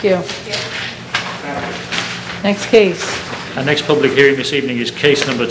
Thank you. Next case. Our next public hearing this evening is case number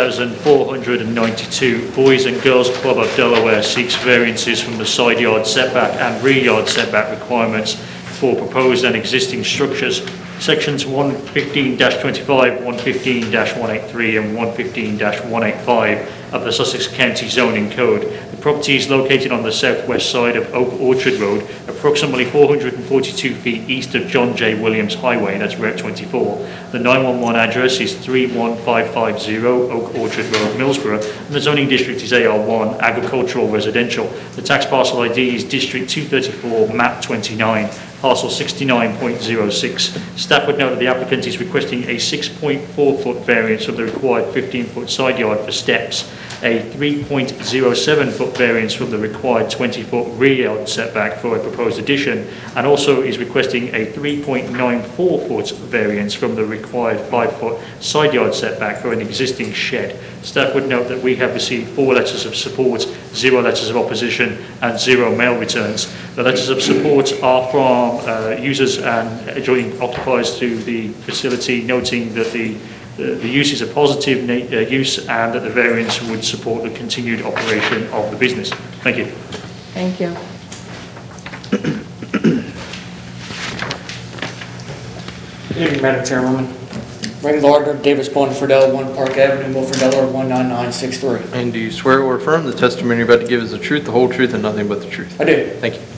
12,492. Boys and Girls Club of Delaware seeks variances from the side yard setback and rear yard setback requirements for proposed and existing structures. Sections 115-25, 115-183 and 115-185 of the Sussex County Zoning Code. The property is located on the southwest side of Oak Orchard Road, approximately 442 feet east of John J. Williams Highway, that's Route 24. The 911 address is 31550 Oak Orchard Road, Millsborough, and the zoning district is AR1, Agricultural Residential. The tax parcel ID is District 234, Map 29. Parcel 69.06. Staff would note that the applicant is requesting a 6.4 foot variance of the required 15 foot side yard for steps, a 3.07 foot variance from the required 20 foot rear yard setback for a proposed addition, and also is requesting a 3.94 foot variance from the required 5 foot side yard setback for an existing shed. Staff would note that we have received 4 letters of support, 0 letters of opposition and 0 mail returns. The letters of support are from users and adjoining occupiers to the facility, noting that the use is a positive use and that the variance would support the continued operation of the business. Thank you. Thank you. Good evening, Madam Chairwoman. Ray Gardner, Davis Bond Friedel, 1 Park Avenue, Milford, Delaware, 19963. And do you swear or affirm the testimony you're about to give is the truth, the whole truth, and nothing but the truth? I do. Thank you.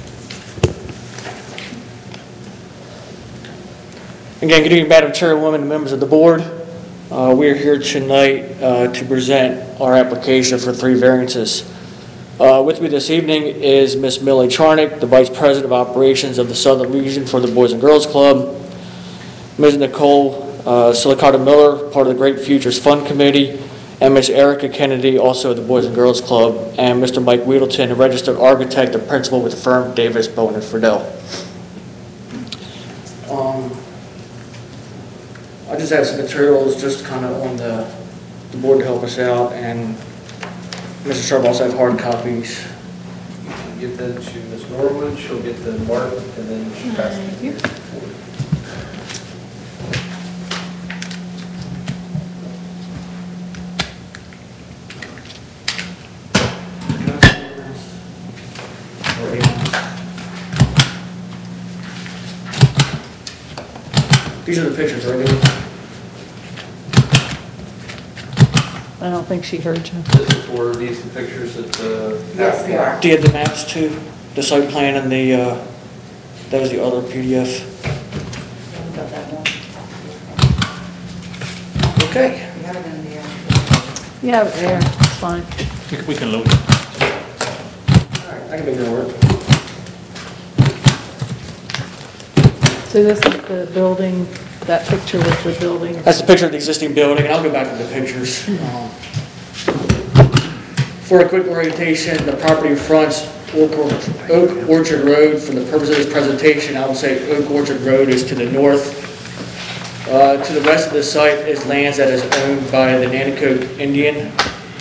Again, good evening, Madam Chairwoman and members of the board. We are here tonight to present our application for 3 variances. With me this evening is Ms. Millie Charnick, the Vice President of Operations of the Southern Region for the Boys and Girls Club, Ms. Nicole Silicata Miller, part of the Great Futures Fund Committee, and Ms. Erica Kennedy, also of the Boys and Girls Club, and Mr. Mike Weedleton, a registered architect and principal with the firm Davis, Bowen & Friedel. I just have some materials just kind of on the board to help us out, and Mr. Sharp also have hard copies. Give that to Ms. Norwood, she'll get the mark, and then she'll pass it. These are the pictures, right? I don't think she heard you. This is for these pictures that Yes, they are. Do you have the maps too? The site plan and the, that was the other PDF. Got that one. Okay. You have it in the, You have it there, it's fine. We can load it. All right, I can make it work. So this is the building, that picture was the building. That's the picture of the existing building, and I'll go back to the pictures. For a quick orientation, the property fronts Oak Orchard Road. For the purpose of this presentation, I will say Oak Orchard Road is to the north. To the west of the site is lands that is owned by the Nanticoke Indian.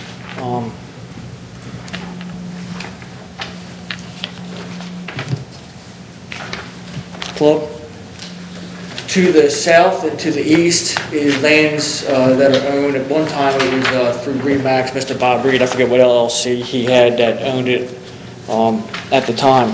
Club. To the south and to the east is lands that are owned. At one time it was through Remax, Mr. Bob Reed, I forget what LLC he had that owned it at the time.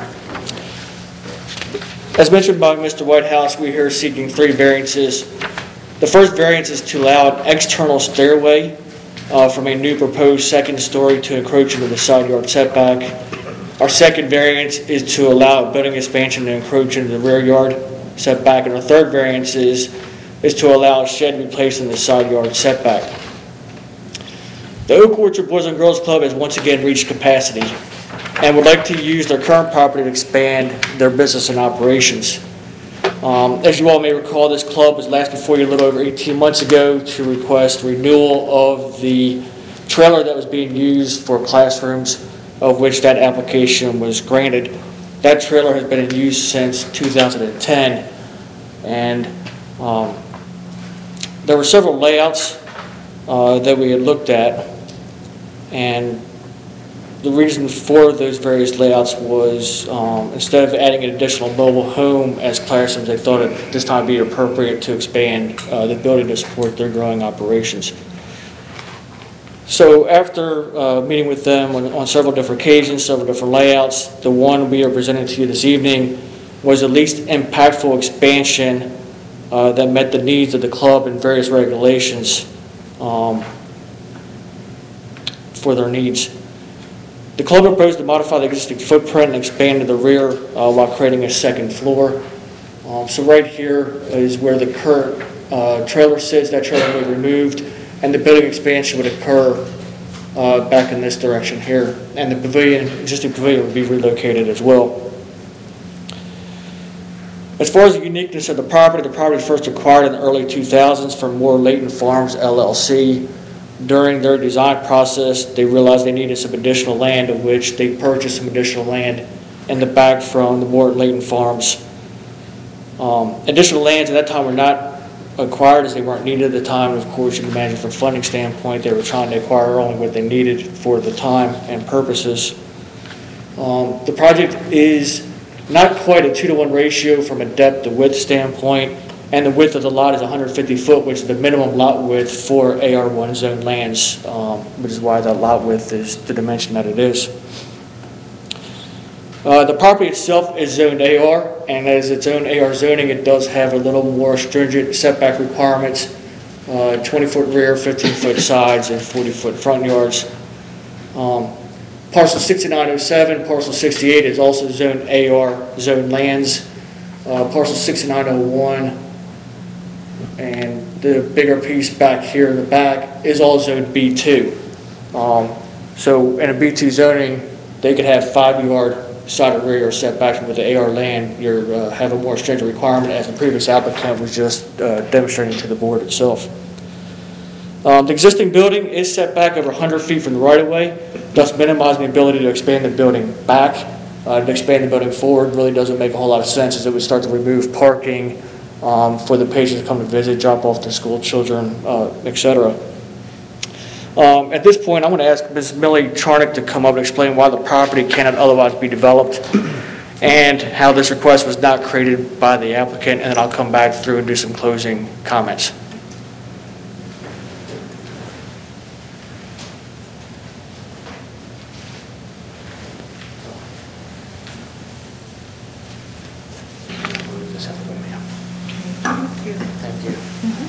As mentioned by Mr. Whitehouse, we're here seeking 3 variances. The first variance is to allow an external stairway from a new proposed 2nd story to encroach into the side yard setback. Our second variance is to allow a building expansion to encroach into the rear yard setback, and our third variance is to allow a shed to be placed in the side yard setback. The Oak Orchard Boys and Girls Club has once again reached capacity and would like to use their current property to expand their business and operations. As you all may recall, this club was last before you a little over 18 months ago to request renewal of the trailer that was being used for classrooms, of which that application was granted. That trailer has been in use since 2010, and there were several layouts that we had looked at, and The reason for those various layouts was instead of adding an additional mobile home as classrooms, they thought at this time it would be appropriate to expand the building to support their growing operations. So after meeting with them on several different occasions, several different layouts, the one we are presenting to you this evening was the least impactful expansion that met the needs of the club and various regulations for their needs. The club proposed to modify the existing footprint and expand to the rear while creating a second floor. So right here is where the current trailer sits. That trailer will be removed, and the building expansion would occur back in this direction here. And the pavilion, existing pavilion, would be relocated as well. As far as the uniqueness of the property was first acquired in the early 2000s from Moore Leighton Farms LLC. During their design process, they realized they needed some additional land, of which they purchased some additional land in the back from the Moore Leighton Farms. Additional lands at that time were not acquired as they weren't needed at the time. Of course, you can imagine from a funding standpoint, they were trying to acquire only what they needed for the time and purposes. The project is not quite a 2-to-1 ratio from a depth to width standpoint, and the width of the lot is 150 foot, which is the minimum lot width for AR1 zone lands, which is why that lot width is the dimension that it is. The property itself is zoned AR, and as its own AR zoning, it does have a little more stringent setback requirements, 20-foot rear, 15-foot sides, and 40-foot front yards. Parcel 6907, parcel 68 is also zoned AR zone lands. Parcel 6901 and the bigger piece back here in the back is all zoned B2. So in a B2 zoning, they could have 5-yard side or rear yard setbacks. With the AR land, you have a more stringent requirement, as the previous applicant was just demonstrating to the board itself. The existing building is set back over 100 feet from the right-of-way, thus minimizing the ability to expand the building back. To expand the building forward really doesn't make a whole lot of sense, as it would start to remove parking for the patients to come to visit, drop off the school children, etc. At this point, I'm going to ask Ms. Millie Charnock to come up and explain why the property cannot otherwise be developed and how this request was not created by the applicant, and then I'll come back through and do some closing comments. Thank you.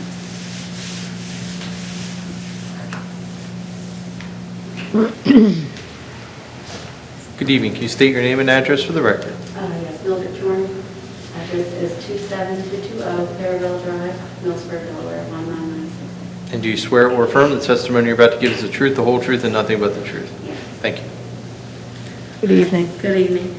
Good evening. Can you state your name and address for the record? Yes, Mildred Jordan. Address is 27220 Fairville Drive, Millsburg, Delaware, 19966. And do you swear or affirm the testimony you're about to give is the truth, the whole truth, and nothing but the truth? Yes. Thank you. Good evening. Good evening.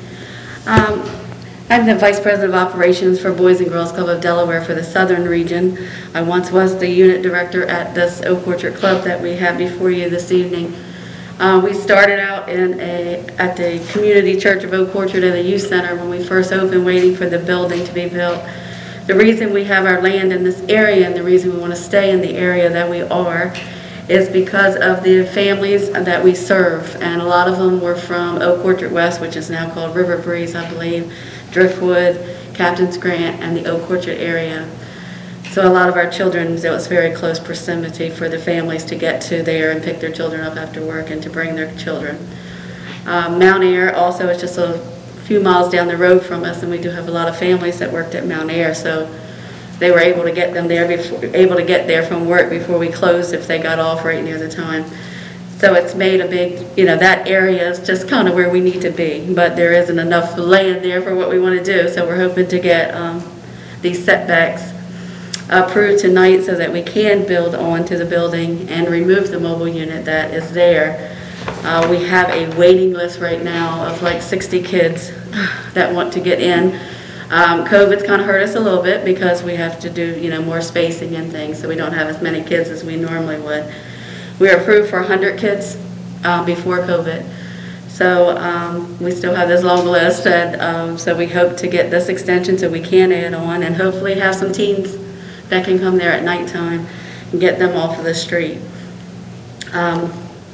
I'm the Vice President of Operations for Boys and Girls Club of Delaware for the Southern Region. I once was the unit director at this Oak Orchard Club that we have before you this evening. We started out at the Community Church of Oak Orchard at the Youth Center when we first opened, waiting for the building to be built. The reason we have our land in this area and the reason we want to stay in the area that we are is because of the families that we serve, and a lot of them were from Oak Orchard West, which is now called River Breeze, I believe, Driftwood, Captain's Grant, and the Oak Orchard area. So a lot of our children, there was very close proximity for the families to get to there and pick their children up after work and to bring their children. Mount Air also is just a few miles down the road from us, and we do have a lot of families that worked at Mount Air, so they were able to get them there from work before we closed if they got off right near the time. So it's made a big, that area is just kind of where we need to be, but there isn't enough land there for what we want to do, so we're hoping to get these setbacks approved tonight so that we can build onto the building and remove the mobile unit that is there. We have a waiting list right now of like 60 kids that want to get in. COVID's kind of hurt us a little bit because we have to do, more spacing and things, so we don't have as many kids as we normally would. We were approved for 100 kids before COVID, so we still have this long list, and so we hope to get this extension so we can add on and hopefully have some teens that can come there at nighttime and get them off of the street.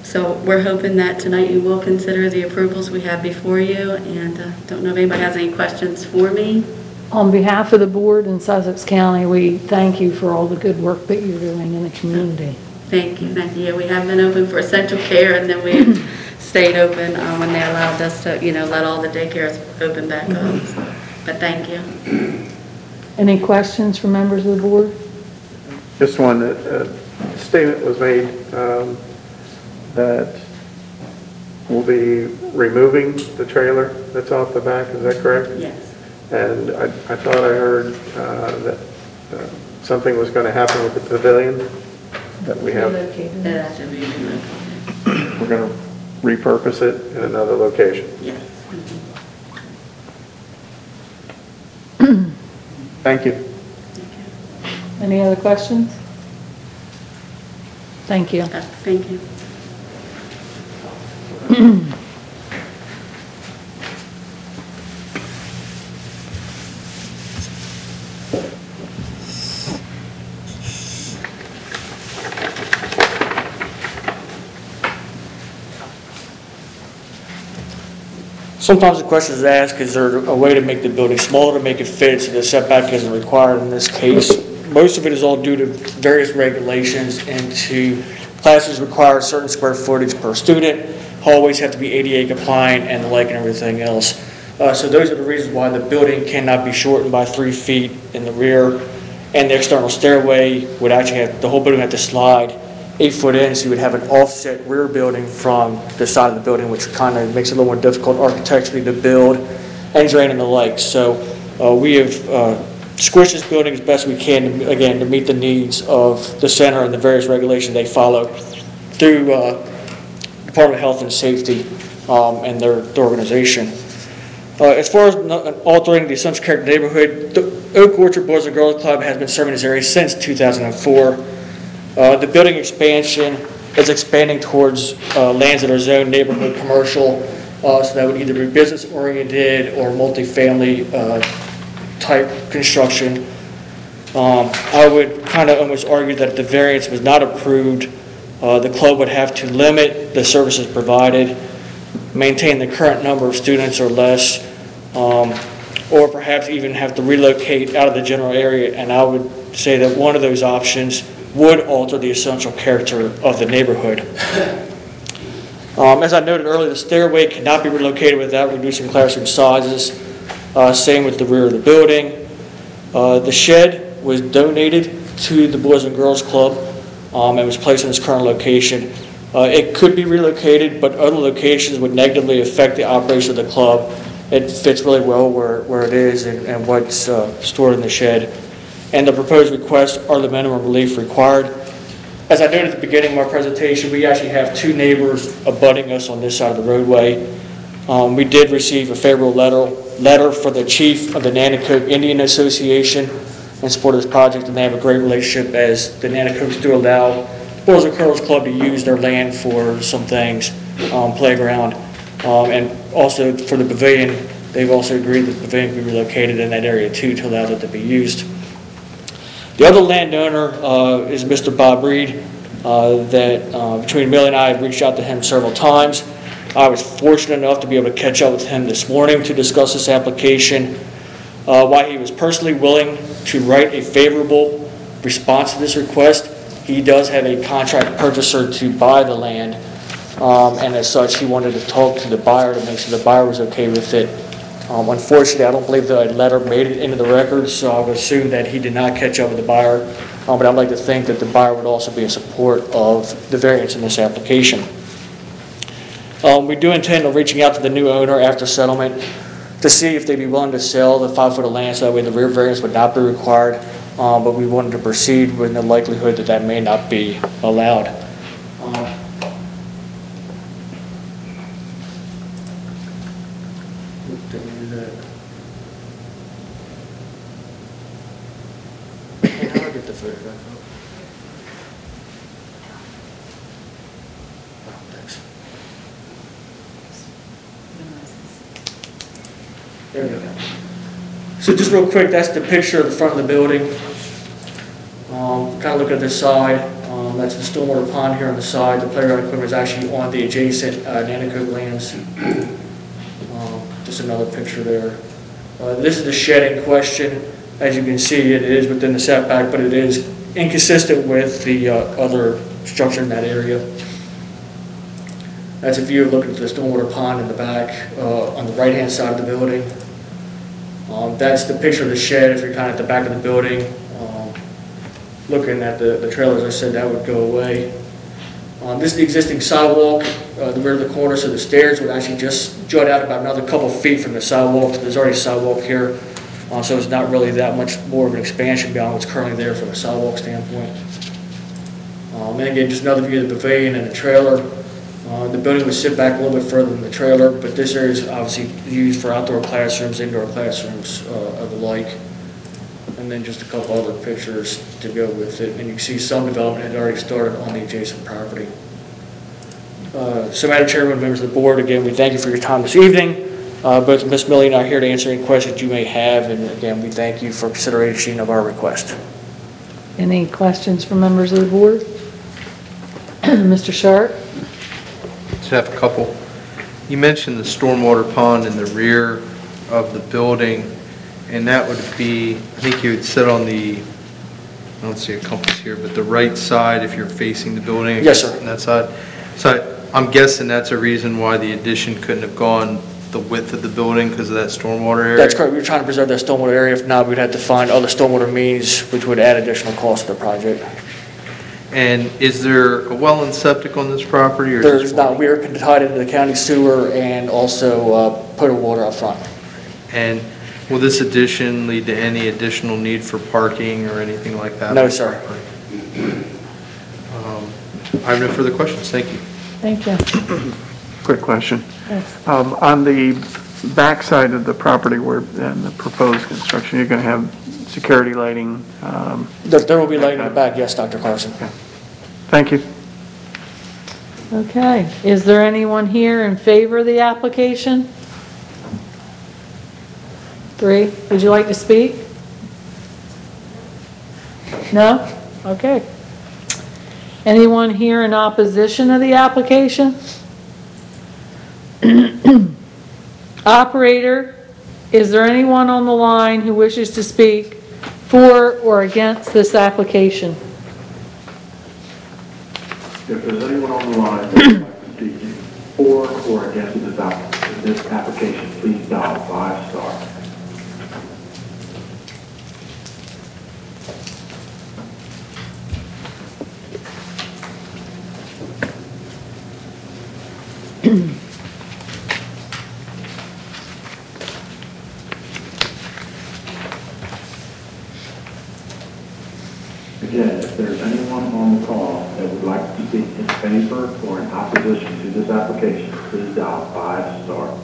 So we're hoping that tonight you will consider the approvals we have before you, and don't know if anybody has any questions for me. On behalf of the board in Sussex County, we thank you for all the good work that you're doing in the community. Thank you, thank you. Yeah, we have been open for essential care, and then we stayed open when they allowed us to, let all the daycares open back up. So, but thank you. Any questions from members of the board? Just one, a statement was made that we'll be removing the trailer that's off the back, is that correct? Yes. And I thought I heard that something was going to happen with the pavilion that we have. Relocated. That has to be relocated. We're going to repurpose it in another location. Yes. Thank you. Any other questions? Thank you. Thank you. Sometimes the question is asked, is there a way to make the building smaller to make it fit so the setback isn't required in this case? Most of it is all due to various regulations and to classes require a certain square footage per student, hallways have to be ADA compliant and the like and everything else. So those are the reasons why the building cannot be shortened by 3 feet in the rear, and the external stairway would actually have, the whole building would have to slide 8 foot in, so you would have an offset rear building from the side of the building, which kind of makes it a little more difficult architecturally to build and drain and the like. So we have squished this building as best we can, again, to meet the needs of the center and the various regulations they follow through Department of Health and Safety and their organization. As far as altering the essential character neighborhood, the Oak Orchard Boys and Girls Club has been serving this area since 2004. The building expansion is expanding towards lands that are zoned neighborhood commercial, so that would either be business oriented or multifamily type construction. I would kind of almost argue that if the variance was not approved, the club would have to limit the services provided, maintain the current number of students or less, or perhaps even have to relocate out of the general area. And I would say that one of those options would alter the essential character of the neighborhood. As I noted earlier, the stairway cannot be relocated without reducing classroom sizes. Same with the rear of the building. The shed was donated to the Boys and Girls Club and was placed in its current location. It could be relocated, but other locations would negatively affect the operation of the club. It fits really well where it is and what's stored in the shed. And the proposed requests are the minimum relief required. As I noted at the beginning of my presentation, we actually have 2 neighbors abutting us on this side of the roadway. We did receive a favorable letter for the chief of the Nanticoke Indian Association in support of this project, and they have a great relationship as the Nanticokes do allow the Boys and Girls Club to use their land for some things, playground, and also for the pavilion. They've also agreed that the pavilion can be relocated in that area too to allow it to be used. The other landowner is Mr. Bob Reed, that between Millie and I have reached out to him several times. I was fortunate enough to be able to catch up with him this morning to discuss this application. While he was personally willing to write a favorable response to this request, he does have a contract purchaser to buy the land, and as such, he wanted to talk to the buyer to make sure the buyer was okay with it. Unfortunately, I don't believe the letter made it into the records, so I would assume that he did not catch up with the buyer, but I'd like to think that the buyer would also be in support of the variance in this application. We do intend on reaching out to the new owner after settlement to see if they'd be willing to sell the 5 foot of land, so that way the rear variance would not be required, but we wanted to proceed with the likelihood that that may not be allowed. I'll get the photograph up. Thanks. There we go. So just real quick, that's the picture of the front of the building. Kind of look at this side. That's the stormwater pond here on the side. The playground equipment is actually on the adjacent Nanaco lands. Just another picture there. This is the shed in question. As you can see, it is within the setback, but it is inconsistent with the other structure in that area. That's a view looking at the stormwater pond in the back on the right-hand side of the building. That's the picture of the shed if you're kind of at the back of the building. Looking at the trailers, I said that would go away. This is the existing sidewalk, the rear of the corner, so the stairs would actually just jut out about another couple feet from the sidewalk. There's already a sidewalk here, so it's not really that much more of an expansion beyond what's currently there from a sidewalk standpoint. And again, just another view of the pavilion and the trailer. The building would sit back a little bit further than the trailer, but this area is obviously used for outdoor classrooms, indoor classrooms, of the like. And then just a couple other pictures to go with it. And you can see some development had already started on the adjacent property. So Madam Chairman, members of the board, again, we thank you for your time this evening. Both Ms. Millie and I are here to answer any questions you may have. And again, we thank you for consideration of our request. Any questions from members of the board? Mr. Sharp? Just have a couple. You mentioned the stormwater pond in the rear of the building, and that would be, I think you would sit on the, I don't see a compass here, but the right side if you're facing the building. Yes, sir. On that side. So I'm guessing that's a reason why the addition couldn't have gone the width of the building because of that stormwater area? That's correct. We were trying to preserve that stormwater area. If not, we'd have to find other stormwater means which would add additional cost to the project. And is there a well and septic on this property? Or There's not. We are tied into the county sewer and also potable water up front. And will this addition lead to any additional need for parking or anything like that? No, sir. I have no further questions. Thank you. Thank you. Quick question. Yes. On the back side of the property where, in the proposed construction, you're going to have security lighting? There will be lighting in the back, yes, Dr. Carson. Okay. Thank you. Okay. Is there anyone here in favor of the application? 3, would you like to speak? No? Okay. Anyone here in opposition of the application? Operator, is there anyone on the line who wishes to speak for or against this application? If there's anyone on the line that would like to speak for or against this application, please dial 5*. Again, if there's anyone on the call that would like to speak in favor or in opposition to this application, please dial 5*.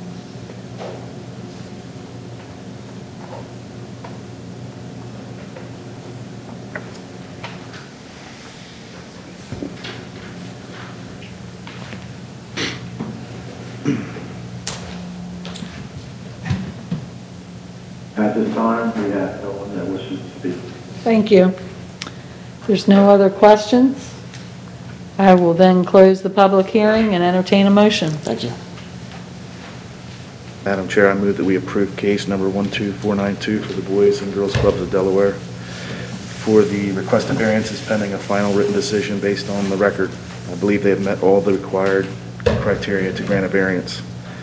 At this time, we have no one that wishes to speak. Thank you. If there's no other questions, I will then close the public hearing and entertain a motion. Thank you. Madam Chair, I move that we approve case number 12492 for the Boys and Girls Clubs of Delaware for the requested variances pending a final written decision based on the record. I believe they have met all the required criteria to grant a variance.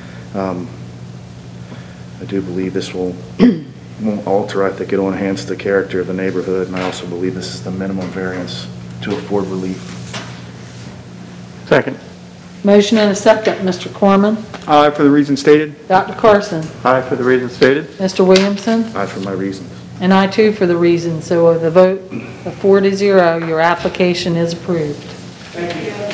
I do believe this won't alter. I think it'll enhance the character of the neighborhood, and I also believe this is the minimum variance to afford relief. Second. Motion and a second. Mr. Corman? Aye for the reasons stated. Dr. Carson? Aye for the reasons stated. Mr. Williamson? Aye for my reasons. And I too for the reasons. So with a vote of 4-0, your application is approved. Thank you.